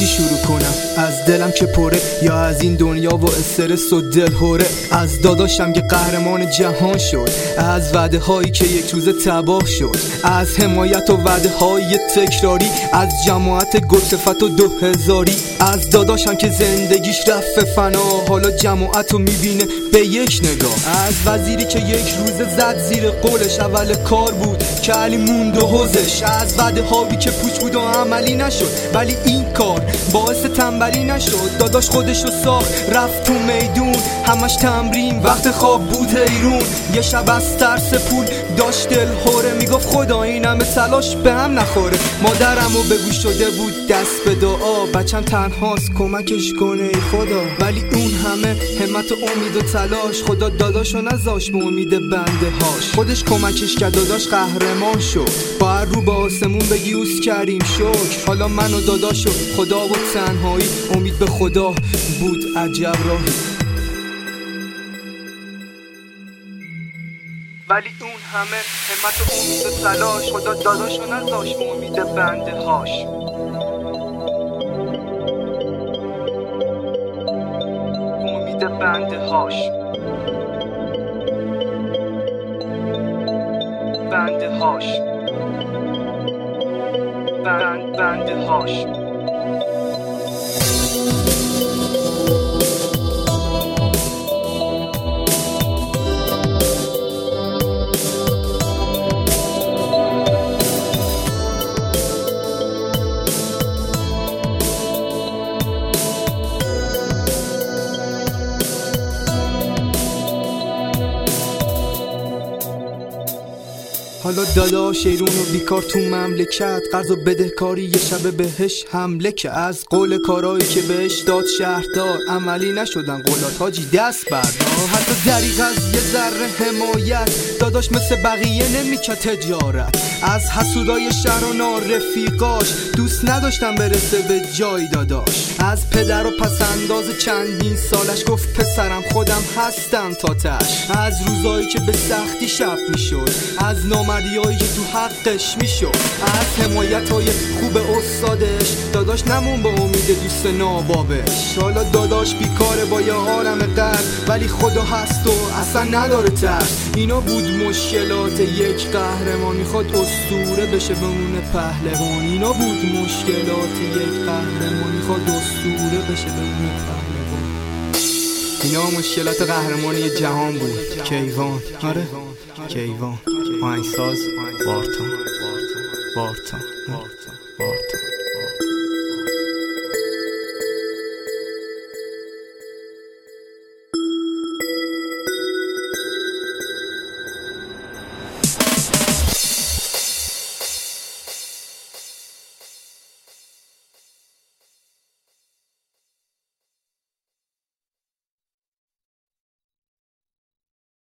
چی شروع کنم؟ از دلم که پره یا از این دنیا و استرس و دلهوره؟ از داداشم که قهرمان جهان شد، از وعده هایی که یک روز تباه شد، از حمایت و وعده های تکراری، از جماعت گلصفت و 2000، از داداشم که زندگیش رفت فنا حالا جماعت رو میبینه به یک نگاه، از وزیری که یک روز زد زیر قولش اول کار بود که علی موند و حوزش، از وعده هایی که پوچ بود و عملی نشد ولی این کار باعث تنبلی نشد. داداش خودشو ساخت رفت تو میدون، همش تمرین وقت خواب بود حیرون، یه شب از ترس پول داشت دلهوره، میگفت خدا این همه تلاش به هم نخوره. مادرمو بگو شده بود دست به دعا، بچم تنهاست کمکش کنه ای خدا، ولی اون همه همت و امید و تلاش خدا داداشو نذاش به امید بنده هاش، خودش کمکش کرد داداش قهرمان شد، با هر رو با آسمون بگی اوس کریم شکر. حالا من و داداشو خدا و تنهایی، امید به خدا بود عجب راهی، ولی اون همه همت و امید و تلاش خدا داداشو نذاش به امید بنده هاش. امید بنده هاش، بنده هاش، بنده هاش. حالا داداش ایرون و بیکار تو مملکت، قرض و بدهکاری یه شبه بهش حمله که از قول کارایی که بهش داد شهردار عملی نشدن قولات حاجی دست بردار. حتی دریغ از یه ذره حمایت داداش مثل بقیه نمیکرد تجارت، از حسودای شهر و نارفیقاش دوست نداشتم برسه به جای داداش، از پدر و پسنداز چندین سالش گفت پسرم خودم هستم تا تش، از روزایی که به سختی شب میشد، از نامردیایی که تو حقش میشد، از حمایتای خوب استادش داداش نمون به امید دوست نابابش. حالا داداش بیکاره با یه عالم قرد، ولی خدا هست و اصلا نداره ترس. اینا بود مشکلات یک قهرمان، میخواد اسطوره بشه بمونه پهلوان. اینا بود مشکلات یک قهرمان، میخواد اسطوره بشه بمونه پهلوان. اینا مشکلات قهرمانی جهان بود. کیوان، آره کیوان، آهنگساز وارتان.